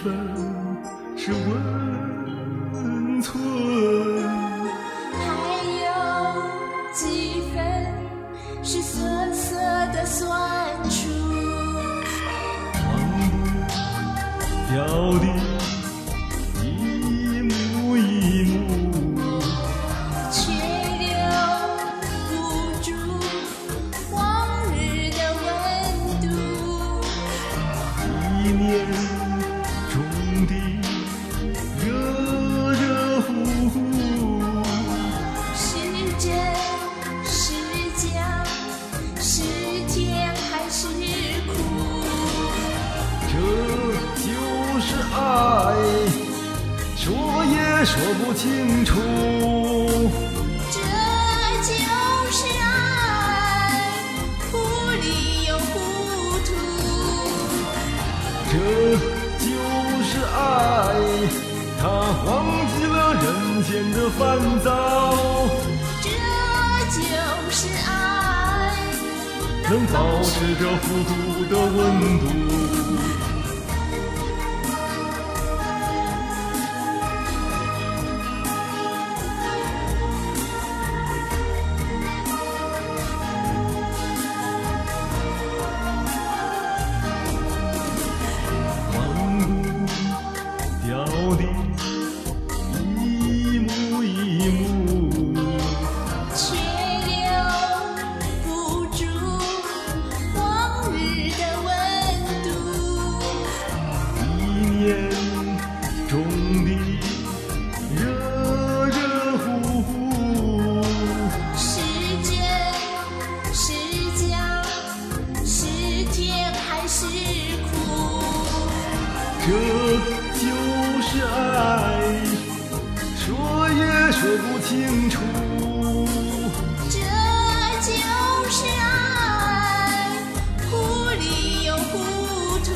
分是温存， 还有几分是涩涩的酸楚。 忘不掉的一幕一幕， 却留不住往日的温度。 一念中的热热乎乎， 是真是假，是甜还是苦？ 这就是爱，说也说不清楚。 这就是爱，糊里又糊涂。 这就是爱，他忘记了人间的烦躁。 这就是爱， 能保持着糊涂的温度。忘不掉的一幕一幕， 却留不住往日的温度。 一念中的热热乎乎， 是真是假，是甜还是苦？ 这就是爱，说也说不清楚。 这就是爱，糊里又糊涂。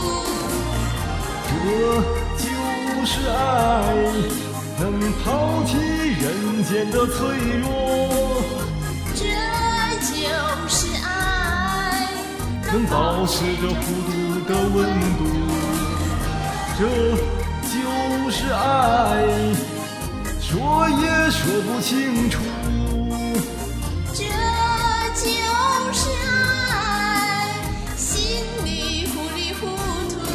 这就是爱，能抛弃人间的脆弱， 这就是爱， 能保持着糊涂的温度。这就是爱，说也说不清楚。 这就是爱，心里糊里糊涂。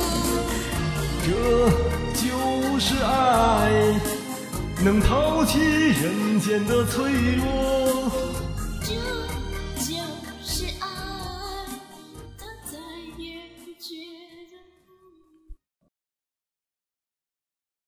这就是爱，能抛弃人间的脆弱。